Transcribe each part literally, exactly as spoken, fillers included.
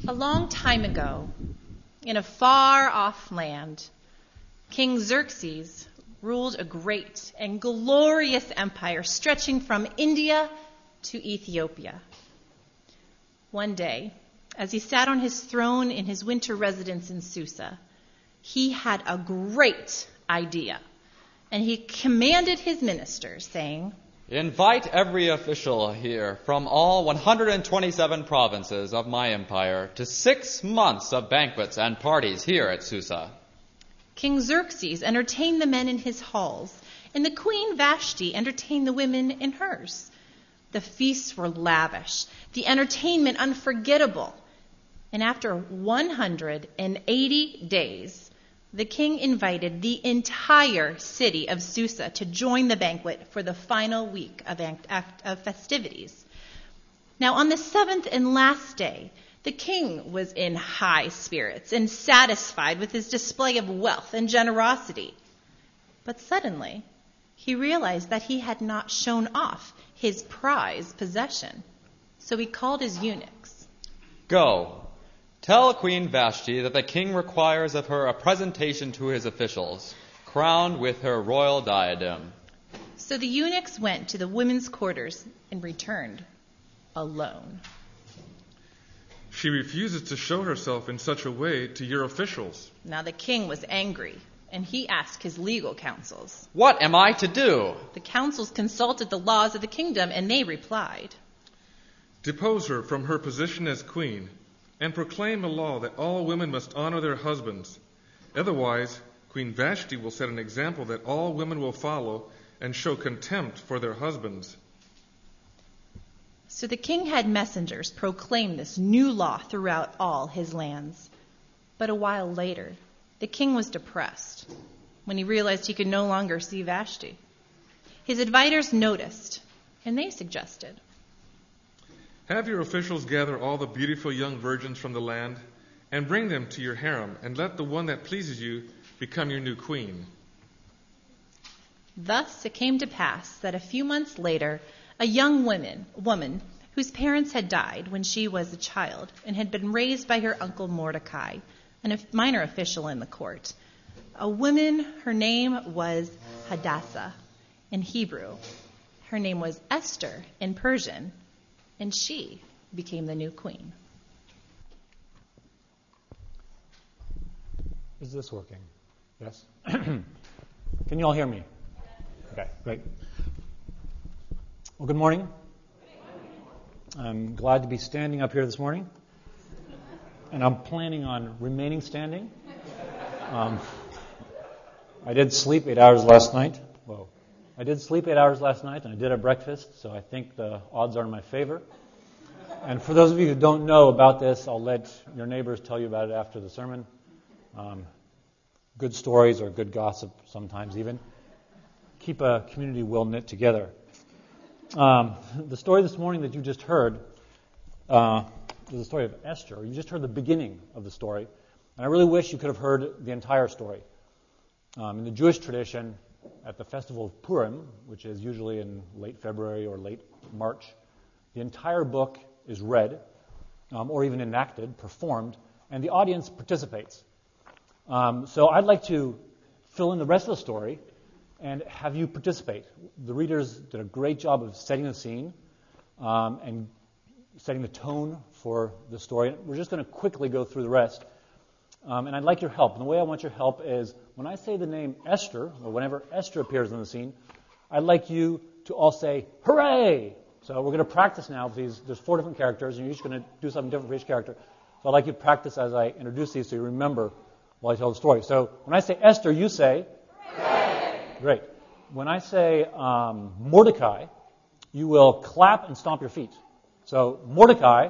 A long time ago, in a far-off land, King Xerxes ruled a great and glorious empire stretching from India to Ethiopia. One day, as he sat on his throne in his winter residence in Susa, he had a great idea, and he commanded his ministers, saying, "Invite every official here from all one hundred twenty-seven provinces of my empire to six months of banquets and parties here at Susa." King Xerxes entertained the men in his halls, and the Queen Vashti entertained the women in hers. The feasts were lavish, the entertainment unforgettable, and after one hundred eighty days, the king invited the entire city of Susa to join the banquet for the final week of, of festivities. Now, on the seventh and last day, the king was in high spirits and satisfied with his display of wealth and generosity. But suddenly, he realized that he had not shown off his prized possession. So he called his eunuchs. "Go. Tell Queen Vashti that the king requires of her a presentation to his officials, crowned with her royal diadem." So the eunuchs went to the women's quarters and returned alone. "She refuses to show herself in such a way to your officials." Now the king was angry, and he asked his legal counsels. "What am I to do?" The counsels consulted the laws of the kingdom, and they replied, "Depose her from her position as queen, and proclaim a law that all women must honor their husbands. Otherwise, Queen Vashti will set an example that all women will follow and show contempt for their husbands." So the king had messengers proclaim this new law throughout all his lands. But a while later, the king was depressed when he realized he could no longer see Vashti. His advisors noticed, and they suggested, "Have your officials gather all the beautiful young virgins from the land and bring them to your harem, and let the one that pleases you become your new queen." Thus it came to pass that a few months later, a young woman, woman whose parents had died when she was a child and had been raised by her uncle Mordecai, a minor official in the court. A woman, her name was Hadassah in Hebrew. Her name was Esther in Persian, and she became the new queen. Is this working? Yes? Can you all hear me? Okay, great. Well, good morning. I'm glad to be standing up here this morning, and I'm planning on remaining standing. Um, I did sleep eight hours last night. Whoa. I did sleep eight hours last night, and I did have breakfast, so I think the odds are in my favor. And for those of you who don't know about this, I'll let your neighbors tell you about it after the sermon. Um, good stories or good gossip sometimes even. Keep a community well knit together. Um, the story this morning that you just heard uh, is the story of Esther. You just heard the beginning of the story. And I really wish you could have heard the entire story. Um, in the Jewish tradition, at the festival of Purim, which is usually in late February or late March, the entire book is read, um, or even enacted, performed, and the audience participates. Um, so I'd like to fill in the rest of the story and have you participate. The readers did a great job of setting the scene um, and setting the tone for the story. We're just going to quickly go through the rest. Um, and I'd like your help. And the way I want your help is when I say the name Esther, or whenever Esther appears on the scene, I'd like you to all say, hooray! So we're going to practice now. These, there's four different characters, and you're each going to do something different for each character. So I'd like you to practice as I introduce these so you remember while I tell the story. So when I say Esther, you say, hooray! Great. When I say um, Mordecai, you will clap and stomp your feet. So Mordecai.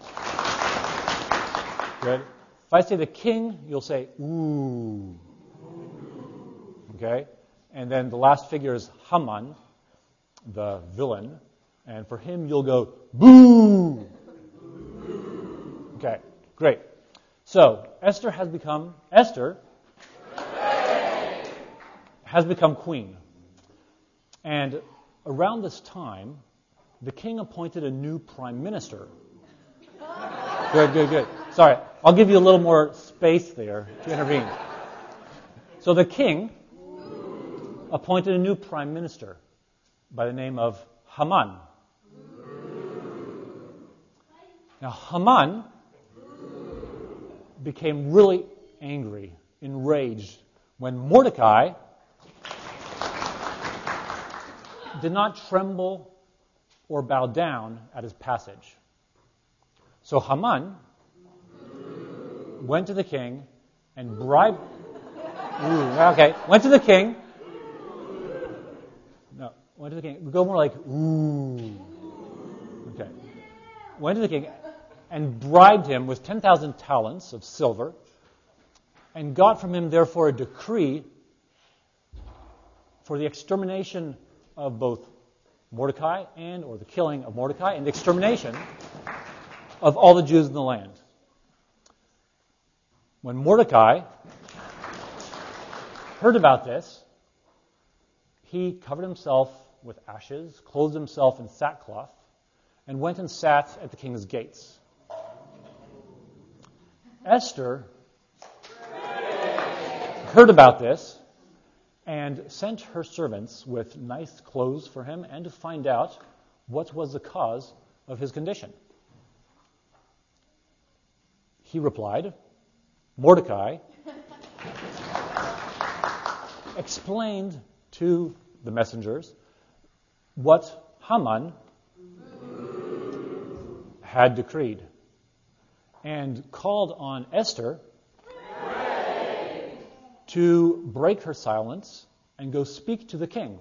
Good. If I say the king, you'll say, ooh. Okay? And then the last figure is Haman, the villain. And for him, you'll go, boo. Okay, great. So, Esther has become, Esther has become queen. And around this time, the king appointed a new prime minister. Good, good, good. Sorry, I'll give you a little more space there to intervene. So the king appointed a new prime minister by the name of Haman. Now, Haman became really angry, enraged, when Mordecai did not tremble or bow down at his passage. So Haman went to the king and bribed... Ooh, okay, went to the king... No, went to the king... Go more like, ooh. Okay. Went to the king and bribed him with ten thousand talents of silver, and got from him, therefore, a decree for the extermination of both Mordecai and, or the killing of Mordecai, and the extermination of all the Jews in the land. When Mordecai heard about this, he covered himself with ashes, clothed himself in sackcloth, and went and sat at the king's gates. Esther heard about this and sent her servants with nice clothes for him and to find out what was the cause of his condition. He replied, Mordecai explained to the messengers what Haman had decreed, and called on Esther to break her silence and go speak to the king.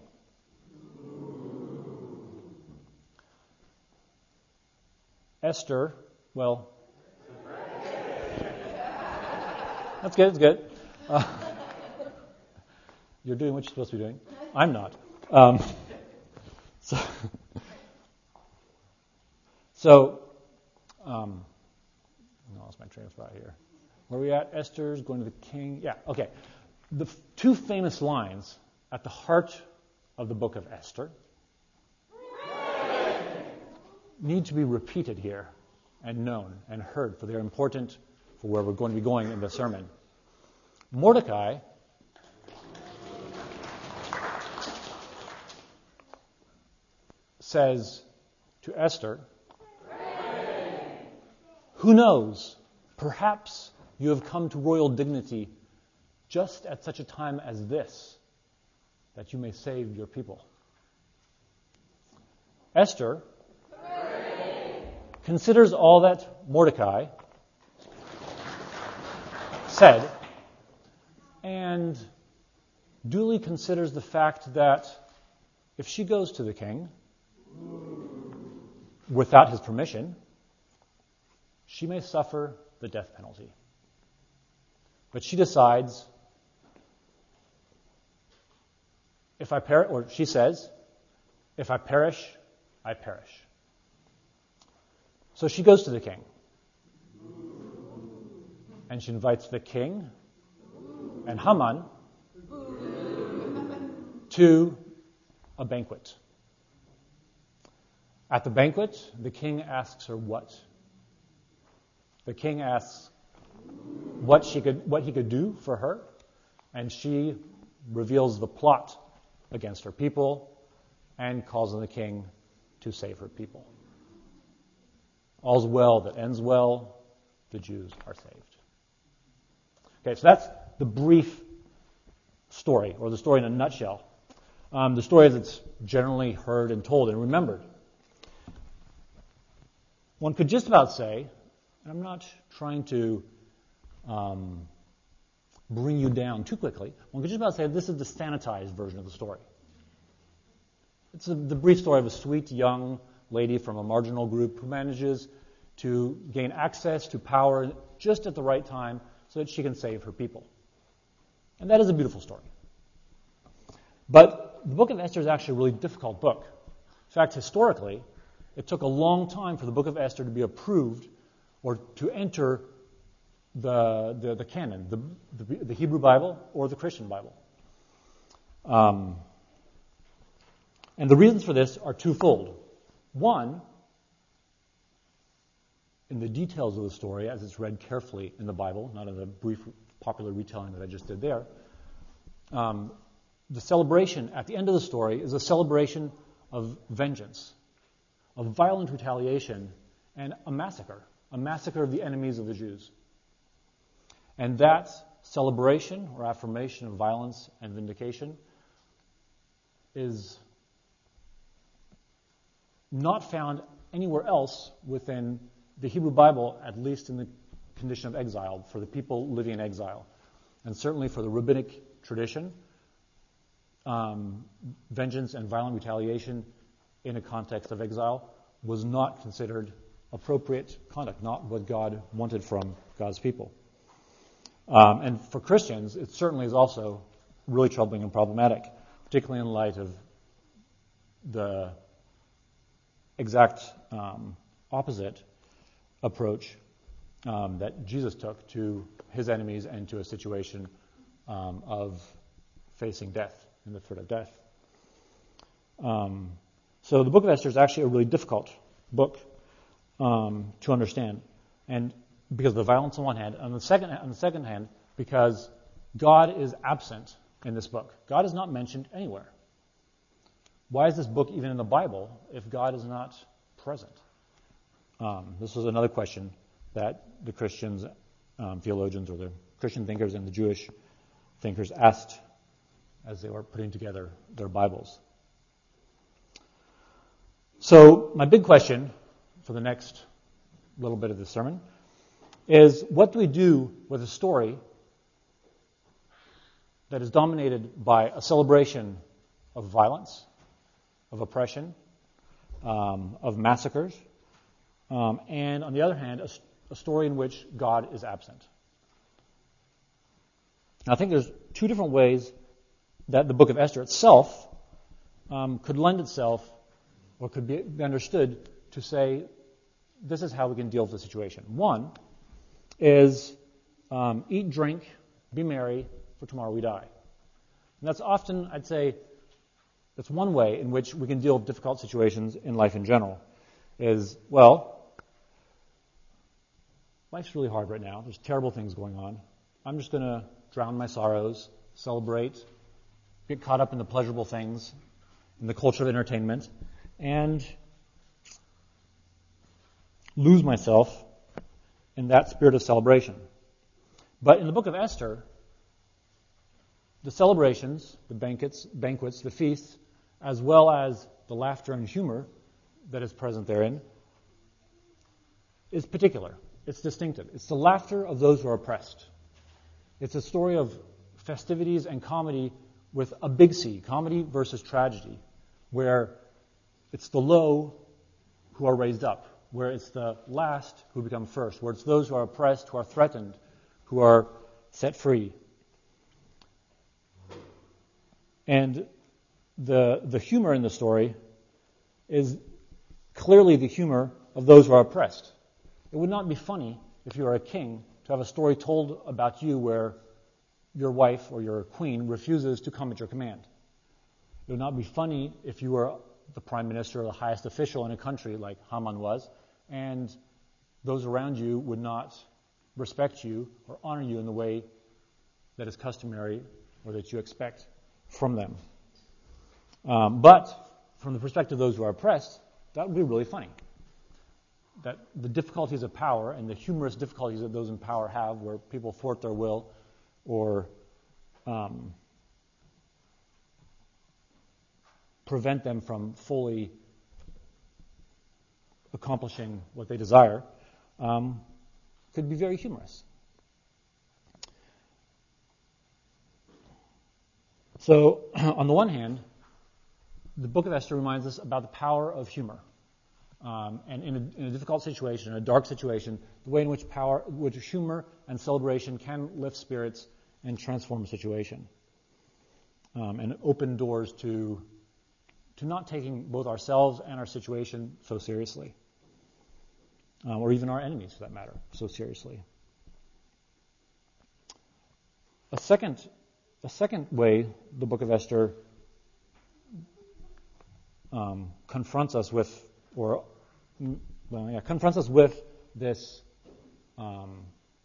Esther, well, that's good, that's good. Uh, you're doing what you're supposed to be doing. I'm not. Um, so, so um, I lost my train of thought here. Where are we at? Esther's going to the king. Yeah, okay. The f- two famous lines at the heart of the book of Esther need to be repeated here and known and heard, for they're important for where we're going to be going in the sermon. Mordecai says to Esther, who knows, perhaps you have come to royal dignity just at such a time as this, that you may save your people. Esther considers all that Mordecai said and duly considers the fact that if she goes to the king without his permission, she may suffer the death penalty. But she decides, if I perish, or she says, if I perish, I perish. So she goes to the king. And she invites the king and Haman to a banquet. At the banquet, the king asks her what? The king asks what she could, what he could do for her, and she reveals the plot against her people and calls on the king to save her people. All's well that ends well, the Jews are saved. Okay, so that's the brief story, or the story in a nutshell. Um, the story that's generally heard and told and remembered. One could just about say, and I'm not trying to um, bring you down too quickly, one could just about say this is the sanitized version of the story. It's a, the brief story of a sweet young lady from a marginal group who manages to gain access to power just at the right time so that she can save her people. And that is a beautiful story. But the book of Esther is actually a really difficult book. In fact, historically, it took a long time for the book of Esther to be approved or to enter the the, the canon, the, the, the Hebrew Bible or the Christian Bible. Um, and the reasons for this are twofold. One, in the details of the story as it's read carefully in the Bible, not in the brief popular retelling that I just did there. Um, the celebration at the end of the story is a celebration of vengeance, of violent retaliation, and a massacre, a massacre of the enemies of the Jews. And that celebration or affirmation of violence and vindication is not found anywhere else within the Hebrew Bible, at least in the condition of exile, for the people living in exile. And certainly for the rabbinic tradition, um, vengeance and violent retaliation in a context of exile was not considered appropriate conduct, not what God wanted from God's people. Um, and for Christians, it certainly is also really troubling and problematic, particularly in light of the exact um, opposite approach um, that Jesus took to his enemies and to a situation um, of facing death and the threat of death. Um, so the book of Esther is actually a really difficult book um, to understand, and because of the violence on one hand, on the second on the second hand, because God is absent in this book. God is not mentioned anywhere. Why is this book even in the Bible if God is not present? Um, this was another question that the Christians, um, theologians, or the Christian thinkers and the Jewish thinkers asked as they were putting together their Bibles. So my big question for the next little bit of the sermon is, what do we do with a story that is dominated by a celebration of violence, of oppression, um, of massacres, um, and on the other hand, a, a story in which God is absent? Now, I think there's two different ways that the book of Esther itself um, could lend itself, or could be understood to say, this is how we can deal with the situation. One is um, eat, drink, be merry, for tomorrow we die. And that's often, I'd say, that's one way in which we can deal with difficult situations in life in general. Is, well, life's really hard right now. There's terrible things going on. I'm just going to drown my sorrows, celebrate, get caught up in the pleasurable things, in the culture of entertainment, and lose myself in that spirit of celebration. But in the book of Esther, the celebrations, the banquets, banquets, the feasts, as well as the laughter and humor that is present therein, is particular. It's distinctive. It's the laughter of those who are oppressed. It's a story of festivities and comedy with a big C, comedy versus tragedy, where it's the low who are raised up, where it's the last who become first, where it's those who are oppressed, who are threatened, who are set free. And the the humor in the story is clearly the humor of those who are oppressed. It would not be funny if you were a king to have a story told about you where your wife or your queen refuses to come at your command. It would not be funny if you were the prime minister or the highest official in a country like Haman was, and those around you would not respect you or honor you in the way that is customary or that you expect from them. Um, but from the perspective of those who are oppressed, that would be really funny. That the difficulties of power and the humorous difficulties that those in power have, where people thwart their will or um, prevent them from fully accomplishing what they desire, um, could be very humorous. So, on the one hand, the book of Esther reminds us about the power of humor. Um, and in a, in a difficult situation, in a dark situation, the way in which power, which humor and celebration can lift spirits and transform a situation, um, and open doors to to not taking both ourselves and our situation so seriously, um, or even our enemies, for that matter, so seriously. A second, a second way the book of Esther um, confronts us with, or well, yeah, confronts us with this um,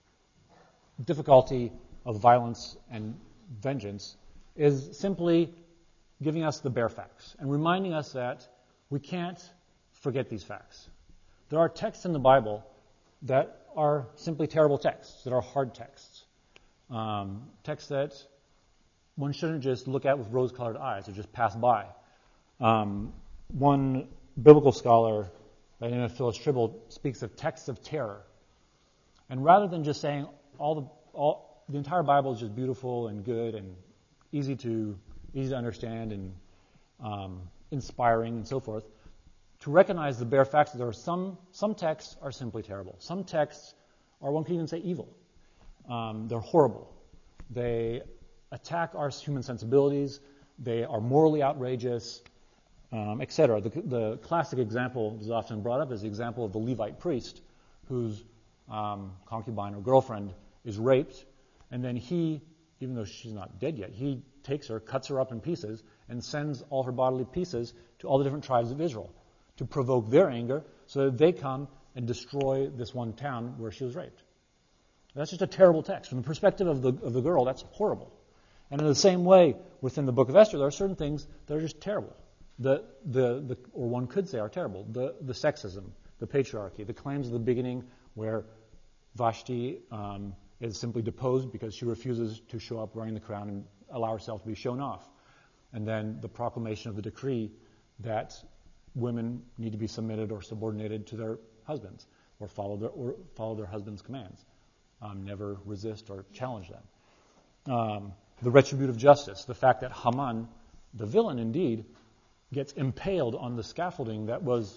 difficulty of violence and vengeance is simply giving us the bare facts and reminding us that we can't forget these facts. There are texts in the Bible that are simply terrible texts, that are hard texts, um, texts that one shouldn't just look at with rose-colored eyes or just pass by. Um, one biblical scholar by the name of Phyllis Tribble speaks of texts of terror. And rather than just saying all the all the entire Bible is just beautiful and good and easy to easy to understand and um, inspiring and so forth, to recognize the bare facts that there are some some texts are simply terrible. Some texts are, one can even say, evil. Um, they're horrible. They attack our human sensibilities. They are morally outrageous, um, et cetera. The, the classic example that is often brought up is the example of the Levite priest whose um, concubine or girlfriend is raped, and then he, even though she's not dead yet, he takes her, cuts her up in pieces, and sends all her bodily pieces to all the different tribes of Israel to provoke their anger so that they come and destroy this one town where she was raped. That's just a terrible text. From the perspective of the of the girl, that's horrible. And in the same way, within the book of Esther, there are certain things that are just terrible. The, the, the, or one could say are terrible. The, the sexism, the patriarchy, the claims of the beginning where Vashti um, is simply deposed because she refuses to show up wearing the crown and allow herself to be shown off. And then the proclamation of the decree that women need to be submitted or subordinated to their husbands or follow their, or follow their husband's commands. Um, never resist or challenge them. Um, The retributive justice, the fact that Haman, the villain indeed, gets impaled on the scaffolding that was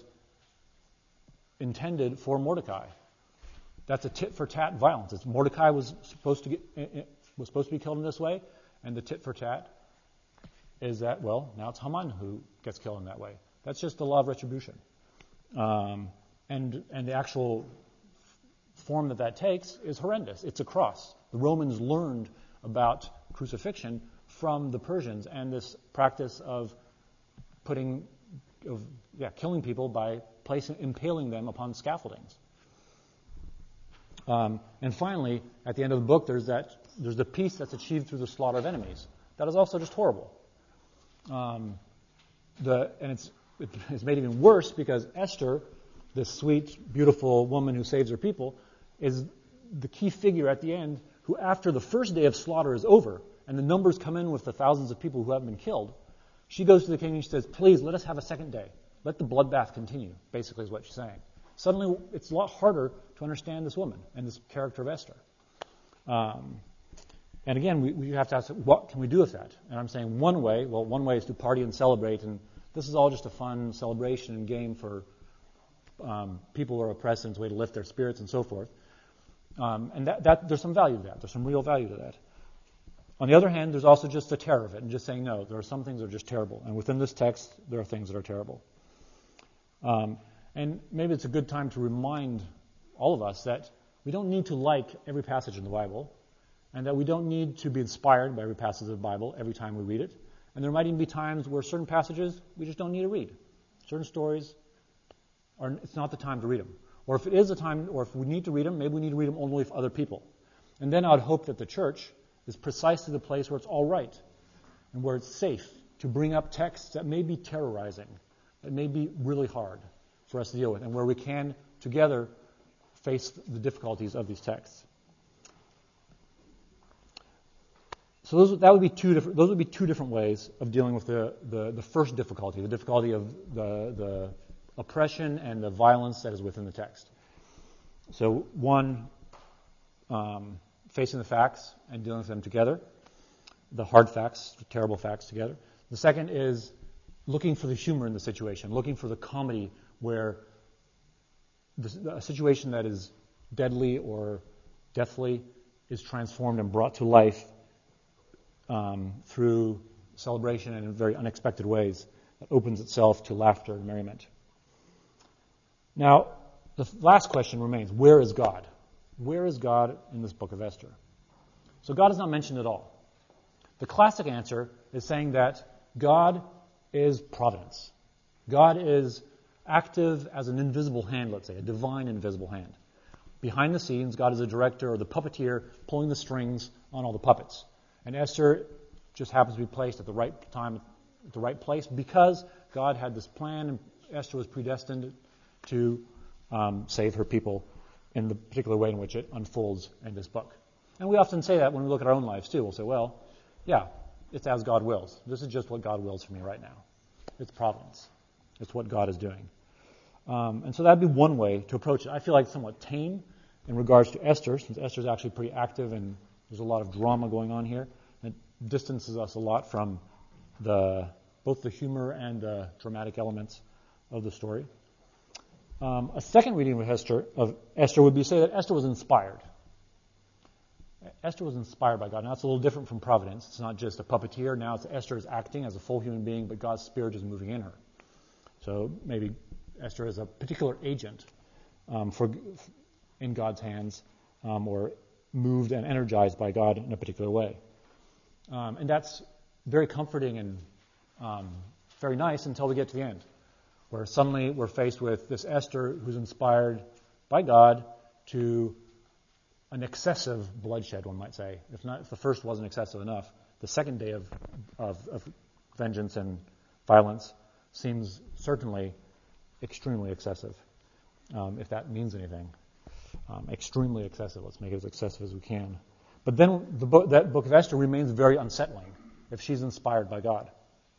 intended for Mordecai. That's a tit-for-tat violence. It's Mordecai was supposed to get was supposed to be killed in this way, and the tit-for-tat is that, well, now it's Haman who gets killed in that way. That's just the law of retribution. Um, and and the actual form that that takes is horrendous. It's a cross. The Romans learned about crucifixion from the Persians and this practice of putting, of yeah, killing people by placing, impaling them upon scaffoldings. Um, and finally, at the end of the book, there's that there's the peace that's achieved through the slaughter of enemies. That is also just horrible. Um, the and it's it's made even worse because Esther, this sweet, beautiful woman who saves her people, is the key figure at the end, who after the first day of slaughter is over and the numbers come in with the thousands of people who have been killed, she goes to the king and she says, please, let us have a second day. Let the bloodbath continue, basically is what she's saying. Suddenly, it's a lot harder to understand this woman and this character of Esther. Um, and again, we, we have to ask, what can we do with that? And I'm saying one way, well, one way is to party and celebrate, and this is all just a fun celebration and game for um, people who are oppressed, and it's a way to lift their spirits and so forth. Um, and that, that there's some value to that. There's some real value to that. On the other hand, there's also just the terror of it, and just saying, no, there are some things that are just terrible. And within this text, there are things that are terrible. Um, and maybe it's a good time to remind all of us that we don't need to like every passage in the Bible, and that we don't need to be inspired by every passage of the Bible every time we read it. And there might even be times where certain passages we just don't need to read. Certain stories, are, it's not the time to read them. Or if it is a time, or if we need to read them, maybe we need to read them only with other people. And then I'd hope that the church is precisely the place where it's all right and where it's safe to bring up texts that may be terrorizing, that may be really hard for us to deal with, and where we can together face the difficulties of these texts. So those, that would be two different. Those would be two different ways of dealing with the, the, the first difficulty, the difficulty of the, the oppression and the violence that is within the text. So one, um, facing the facts and dealing with them together, the hard facts, the terrible facts together. The second is looking for the humor in the situation, looking for the comedy where the, a situation that is deadly or deathly is transformed and brought to life um, through celebration and in very unexpected ways that opens itself to laughter and merriment. Now, the last question remains, where is God? Where is God in this book of Esther? So God is not mentioned at all. The classic answer is saying that God is providence. God is active as an invisible hand, let's say, a divine invisible hand. behind the scenes. God is a director or the puppeteer pulling the strings on all the puppets. And Esther just happens to be placed at the right time, at the right place, because God had this plan, and Esther was predestined to um, save her people in the particular way in which it unfolds in this book. And we often say that when we look at our own lives too. We'll say, well, yeah, it's as God wills. This is just what God wills for me right now. It's providence. It's what God is doing. Um, and so that'd be one way to approach it. I feel like somewhat tame in regards to Esther, since Esther's actually pretty active and there's a lot of drama going on here. It distances us a lot from the both the humor and the dramatic elements of the story. Um, a second reading of Esther, of Esther would be say that Esther was inspired. Esther was inspired by God. Now, that's a little different from providence. It's not just a puppeteer. Now it's Esther is acting as a full human being, but God's Spirit is moving in her. So maybe Esther is a particular agent um, for in God's hands, um, or moved and energized by God in a particular way. Um, and that's very comforting and um, very nice until we get to the end, where suddenly we're faced with this Esther who's inspired by God to an excessive bloodshed, one might say. If not, if the first wasn't excessive enough, the second day of, of, of vengeance and violence seems certainly extremely excessive, um, if that means anything. Um, extremely excessive. Let's make it as excessive as we can. But then the book, that book of Esther remains very unsettling if she's inspired by God.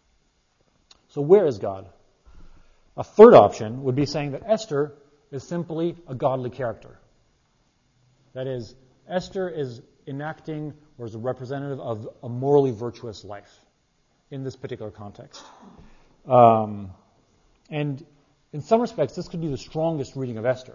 So where is God? A third option would be saying that Esther is simply a godly character. That is, Esther is enacting or is a representative of a morally virtuous life in this particular context. Um, and in some respects, this could be the strongest reading of Esther,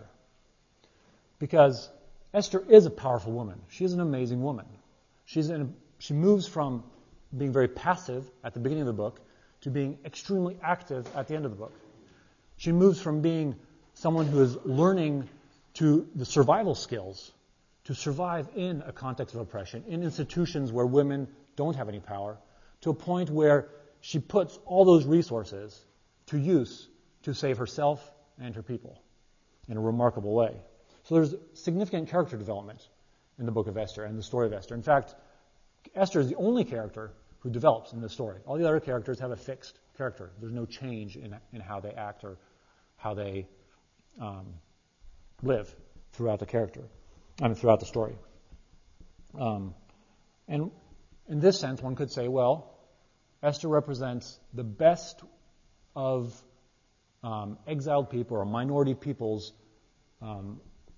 because Esther is a powerful woman. She is an amazing woman. She's in a, she moves from being very passive at the beginning of the book to being extremely active at the end of the book. She moves from being someone who is learning to the survival skills to survive in a context of oppression, in institutions where women don't have any power, to a point where she puts all those resources to use to save herself and her people in a remarkable way. So there's significant character development in the book of Esther and the story of Esther. In fact, Esther is the only character who develops in this story. All the other characters have a fixed character. There's no change in, in how they act or how they um, live throughout the character. I mean, throughout the story. Um, and in this sense, one could say, well, Esther represents the best of um, exiled people or minority people's um,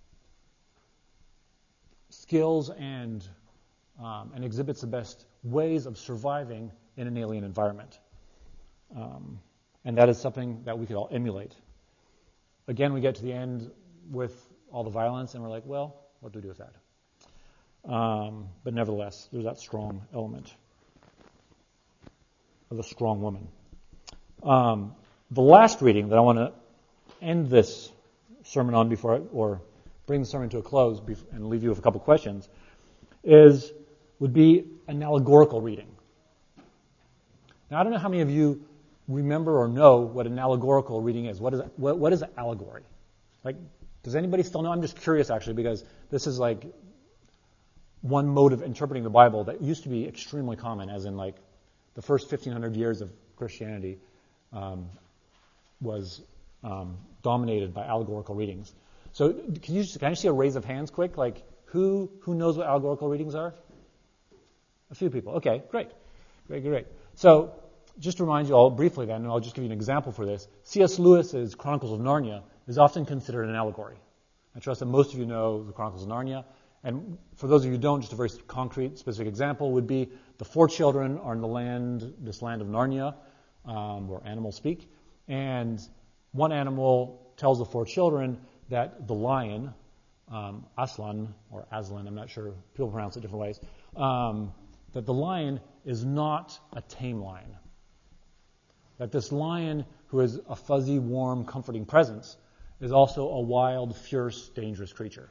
skills and um, and exhibits the best ways of surviving in an alien environment. Um, and that is something that we could all emulate. Again, we get to the end with all the violence, and we're like, well, what do we do with that? Um, but nevertheless, there's that strong element of a strong woman. Um, the last reading that I want to end this sermon on before, I, or bring the sermon to a close before, and leave you with a couple questions, is would be an allegorical reading. Now, I don't know how many of you remember or know what an allegorical reading is. What is what, what is an allegory? Like, does anybody still know? I'm just curious, actually, because this is like one mode of interpreting the Bible that used to be extremely common, as in like the first fifteen hundred years of Christianity um, was um, dominated by allegorical readings. So can you just, can I see a raise of hands quick? Like, who who knows what allegorical readings are? A few people. Okay, great. Great, great. So just to remind you all briefly then, and I'll just give you an example for this, C S Lewis's Chronicles of Narnia is often considered an allegory. I trust that most of you know the Chronicles of Narnia. And for those of you who don't, just a very concrete, specific example would be the four children are in the land, this land of Narnia, um, where animals speak. And one animal tells the four children that the lion, um, Aslan, or Aslan, I'm not sure, people pronounce it different ways, um, that the lion is not a tame lion. That this lion, who is a fuzzy, warm, comforting presence, is also a wild, fierce, dangerous creature.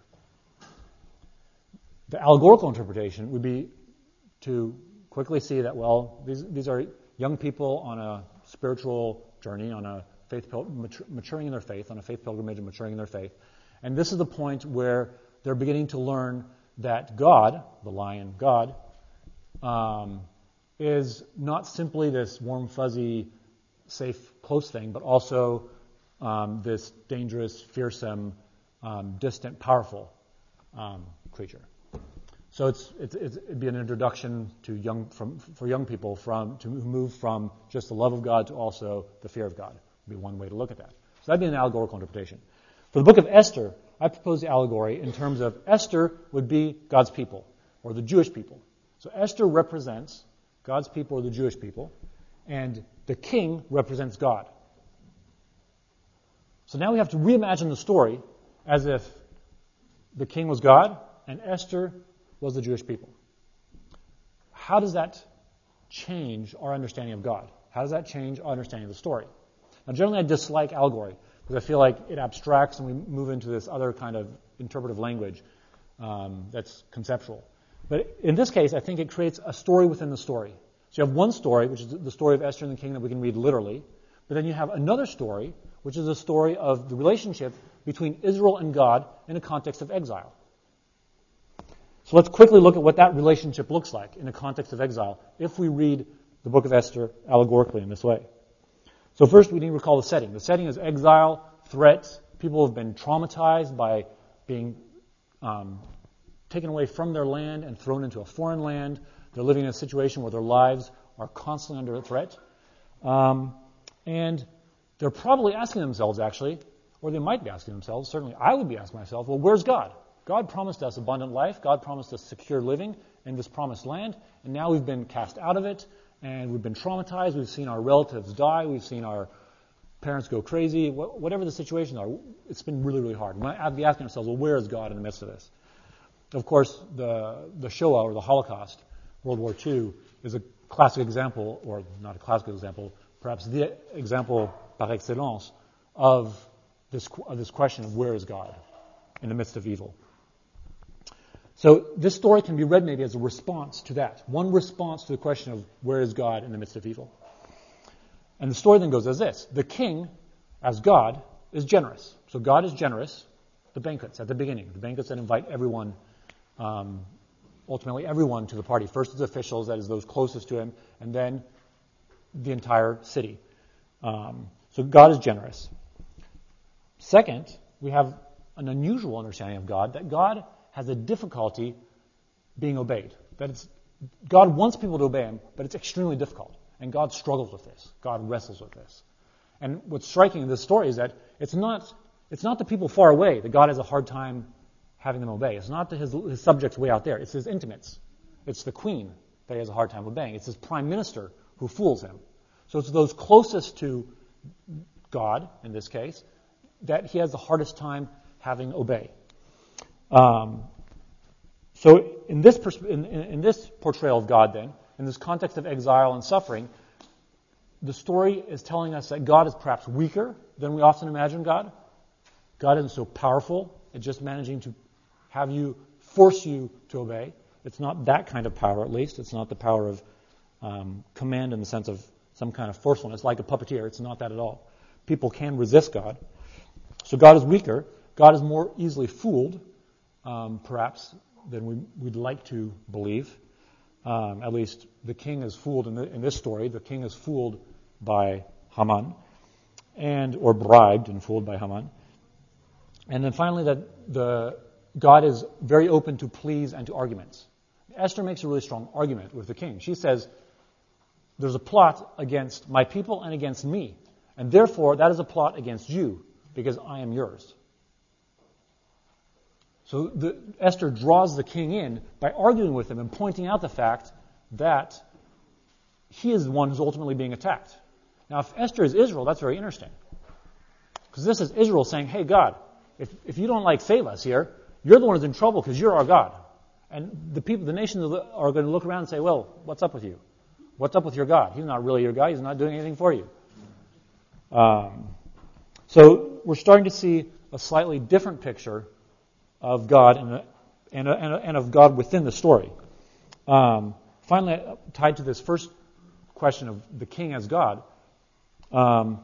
The allegorical interpretation would be to quickly see that, well, these, these are young people on a spiritual journey, on a faith pil- maturing in their faith, on a faith pilgrimage and maturing in their faith. And this is the point where they're beginning to learn that God, the lion God, um, is not simply this warm, fuzzy, safe, close thing, but also um, this dangerous, fearsome, um, distant, powerful um, creature. So it's, it's, it's, it'd be an introduction to young from for young people from to move from just the love of God to also the fear of God. Would be one way to look at that. So that'd be an allegorical interpretation. For the book of Esther, I propose the allegory in terms of Esther would be God's people or the Jewish people. So Esther represents God's people or the Jewish people, and the king represents God. So now we have to reimagine the story as if the king was God and Esther was the Jewish people. How does that change our understanding of God? How does that change our understanding of the story? Now, generally I dislike allegory because I feel like it abstracts and we move into this other kind of interpretive language um, that's conceptual. But in this case, I think it creates a story within the story. So you have one story, which is the story of Esther and the king that we can read literally, but then you have another story, which is the story of the relationship between Israel and God in a context of exile. So let's quickly look at what that relationship looks like in a context of exile if we read the book of Esther allegorically in this way. So first we need to recall the setting. The setting is exile, threats. People have been traumatized by being um, taken away from their land and thrown into a foreign land. They're living in a situation where their lives are constantly under threat. Um, and they're probably asking themselves, actually, or they might be asking themselves, certainly I would be asking myself, well, where's God? God promised us abundant life. God promised us secure living in this promised land. And now we've been cast out of it, and we've been traumatized. We've seen our relatives die. We've seen our parents go crazy. Wh- whatever the situations are, it's been really, really hard. We might be asking ourselves, well, where is God in the midst of this? Of course, the, the Shoah, or the Holocaust, World War Two, is a classic example, or not a classic example, perhaps the example par excellence of this, of this question of where is God in the midst of evil. So this story can be read maybe as a response to that. One response to the question of where is God in the midst of evil. And the story then goes as this. The king, as God, is generous. So God is generous. The banquets at the beginning. The banquets that invite everyone, um, ultimately everyone to the party. First his officials, that is those closest to him, and then the entire city. Um, so God is generous. Second, we have an unusual understanding of God, that God has a difficulty being obeyed. That it's, God wants people to obey him, but it's extremely difficult. And God struggles with this. God wrestles with this. And what's striking in this story is that it's not it's not the people far away that God has a hard time having them obey. It's not the, his, his subjects way out there. It's his intimates. It's the queen that he has a hard time obeying. It's his prime minister who fools him. So it's those closest to God, in this case, that he has the hardest time having obey. Um, so in this pers- in, in, in this portrayal of God, then, in this context of exile and suffering, the story is telling us that God is perhaps weaker than we often imagine God. God isn't so powerful at just managing to have you, force you to obey. It's not that kind of power, at least. It's not the power of um, command in the sense of some kind of forcefulness, like a puppeteer. It's not that at all. People can resist God. So God is weaker. God is more easily fooled, um, perhaps, than we, we'd like to believe. Um, at least the king is fooled in, the, in this story. The king is fooled by Haman, and or bribed and fooled by Haman. And then finally, that the God is very open to pleas and to arguments. Esther makes a really strong argument with the king. She says, there's a plot against my people and against me, and therefore that is a plot against you, because I am yours. So the, Esther draws the king in by arguing with him and pointing out the fact that he is the one who's ultimately being attacked. Now, if Esther is Israel, that's very interesting. Because this is Israel saying, hey, God, if, if you don't like save us here, you're the one who's in trouble because you're our God. And the people, the nations are going to look around and say, well, what's up with you? What's up with your God? He's not really your God. He's not doing anything for you. Um, so we're starting to see a slightly different picture of God and, and, and, and of God within the story. Um, finally, tied to this first question of the king as God, um,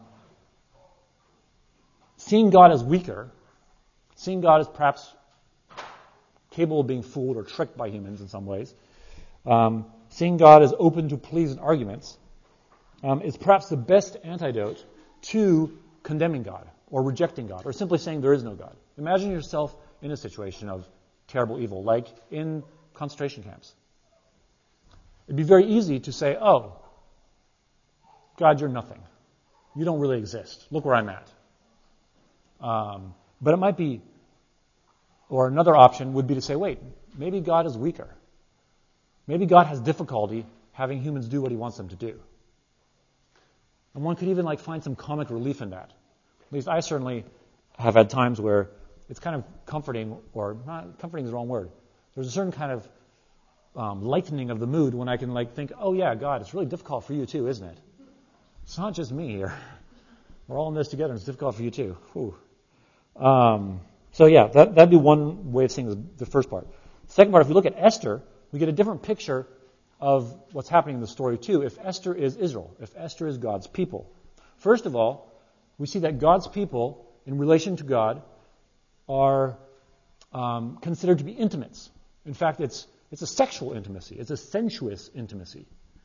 seeing God as weaker, seeing God as perhaps capable of being fooled or tricked by humans in some ways. Um, seeing God as open to pleas and arguments um, is perhaps the best antidote to condemning God or rejecting God or simply saying there is no God. Imagine yourself in a situation of terrible evil, like in concentration camps. It'd be very easy to say, oh, God, you're nothing. You don't really exist. Look where I'm at. Um, but it might be, or another option would be to say, wait, maybe God is weaker. Maybe God has difficulty having humans do what he wants them to do. And one could even like find some comic relief in that. At least I certainly have had times where it's kind of comforting, or not comforting is the wrong word. There's a certain kind of um, lightening of the mood when I can like think, oh yeah, God, it's really difficult for you too, isn't it? It's not just me here. We're all in this together, and it's difficult for you too. Whew. Um, so yeah, that, that'd be one way of seeing the, the first part. The second part, if we look at Esther, we get a different picture of what's happening in the story too, if Esther is Israel, if Esther is God's people. First of all, we see that God's people, in relation to God, are um, considered to be intimates. In fact, it's it's a sexual intimacy. It's a sensuous intimacy.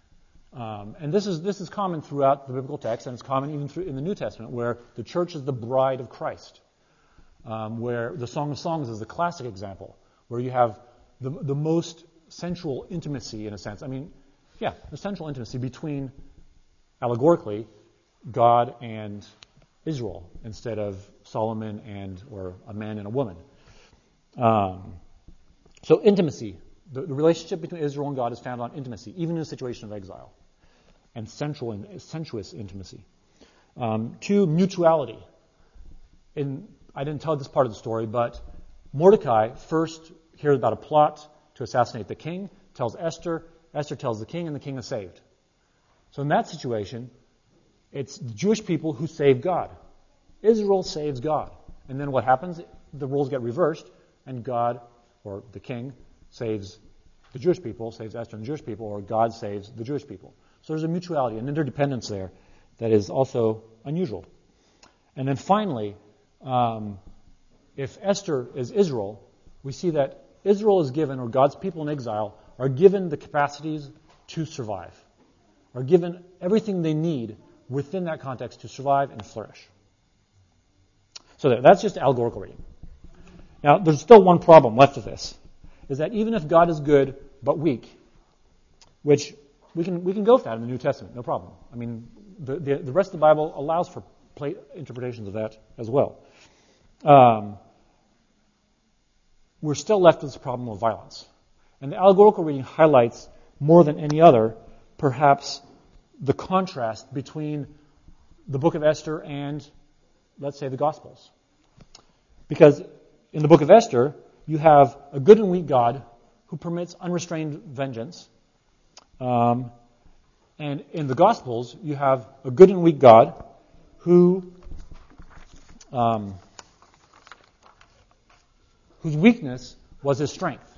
Um, and this is this is common throughout the biblical text, and it's common even through, in the New Testament, where the church is the bride of Christ, um, where the Song of Songs is the classic example, where you have the the most sensual intimacy, in a sense. I mean, yeah, the sensual intimacy between, allegorically, God and Israel, instead of Solomon and, or a man and a woman. Um, so intimacy, the, the relationship between Israel and God is found on intimacy, even in a situation of exile, and sensual and sensuous intimacy. Um, two, mutuality. In, I didn't tell this part of the story, but Mordecai first hears about a plot to assassinate the king, tells Esther, Esther tells the king, and the king is saved. So in that situation, it's the Jewish people who save God. Israel saves God. And then what happens? The roles get reversed, and God, or the king, saves the Jewish people, saves Esther and the Jewish people, or God saves the Jewish people. So there's a mutuality, an interdependence there that is also unusual. And then finally, um, if Esther is Israel, we see that Israel is given, or God's people in exile, are given the capacities to survive, are given everything they need within that context to survive and flourish. So there, that's just allegorical reading. Now, there's still one problem left with this, is that even if God is good but weak, which we can we can go with that in the New Testament, no problem. I mean, the the, the rest of the Bible allows for play, interpretations of that as well. Um, we're still left with this problem of violence. And the allegorical reading highlights, more than any other, perhaps the contrast between the book of Esther and, let's say, the Gospels. Because in the book of Esther, you have a good and weak God who permits unrestrained vengeance. Um, and in the Gospels, you have a good and weak God who um, whose weakness was his strength,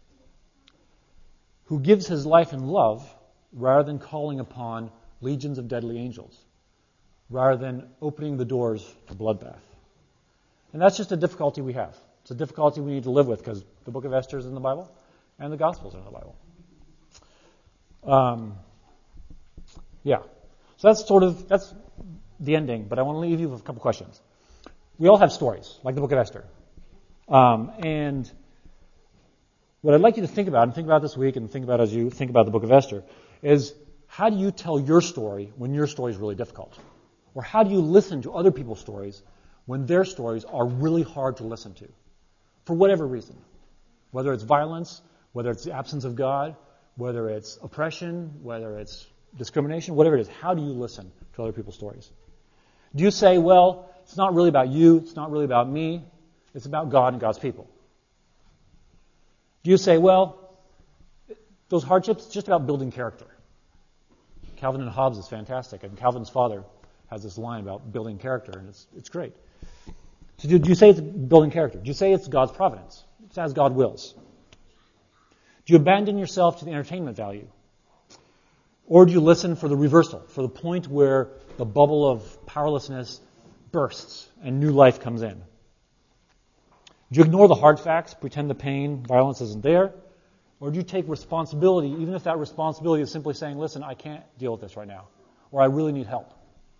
who gives his life in love rather than calling upon legions of deadly angels, rather than opening the doors to bloodbath. And that's just a difficulty we have. It's a difficulty we need to live with because the book of Esther is in the Bible and the Gospels are in the Bible. Um, yeah. So that's sort of, that's the ending, but I want to leave you with a couple questions. We all have stories, like the book of Esther. Um, and what I'd like you to think about, and think about this week, and think about as you think about the book of Esther, is how do you tell your story when your story is really difficult? Or how do you listen to other people's stories when their stories are really hard to listen to? For whatever reason. Whether it's violence, whether it's the absence of God, whether it's oppression, whether it's discrimination, whatever it is, how do you listen to other people's stories? Do you say, well, it's not really about you, it's not really about me, it's about God and God's people? Do you say, well, those hardships, it's just about building character? Calvin and Hobbes is fantastic, and Calvin's father has this line about building character, and it's it's great. So do, do you say it's building character? Do you say it's God's providence? It's as God wills. Do you abandon yourself to the entertainment value? Or do you listen for the reversal, for the point where the bubble of powerlessness bursts and new life comes in? Do you ignore the hard facts, pretend the pain, violence isn't there? Or do you take responsibility, even if that responsibility is simply saying, listen, I can't deal with this right now, or I really need help?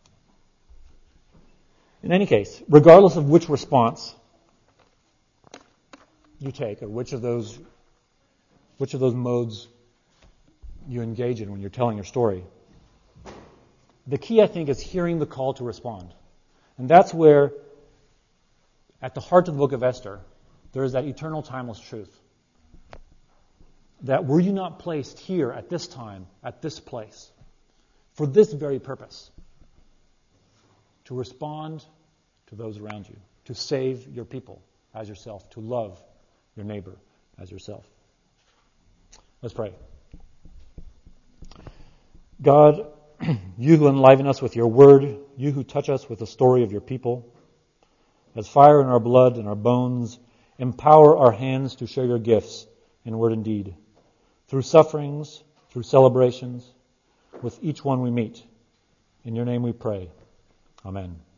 In any case, regardless of which response you take, or which of those which of those modes you engage in when you're telling your story, the key, I think, is hearing the call to respond. And that's where, at the heart of the book of Esther, there is that eternal, timeless truth. That were you not placed here at this time, at this place, for this very purpose, to respond to those around you, to save your people as yourself, to love your neighbor as yourself. Let's pray. God, you who enliven us with your word, you who touch us with the story of your people, as fire in our blood and our bones, empower our hands to share your gifts in word and deed, through sufferings, through celebrations, with each one we meet. In your name we pray. Amen.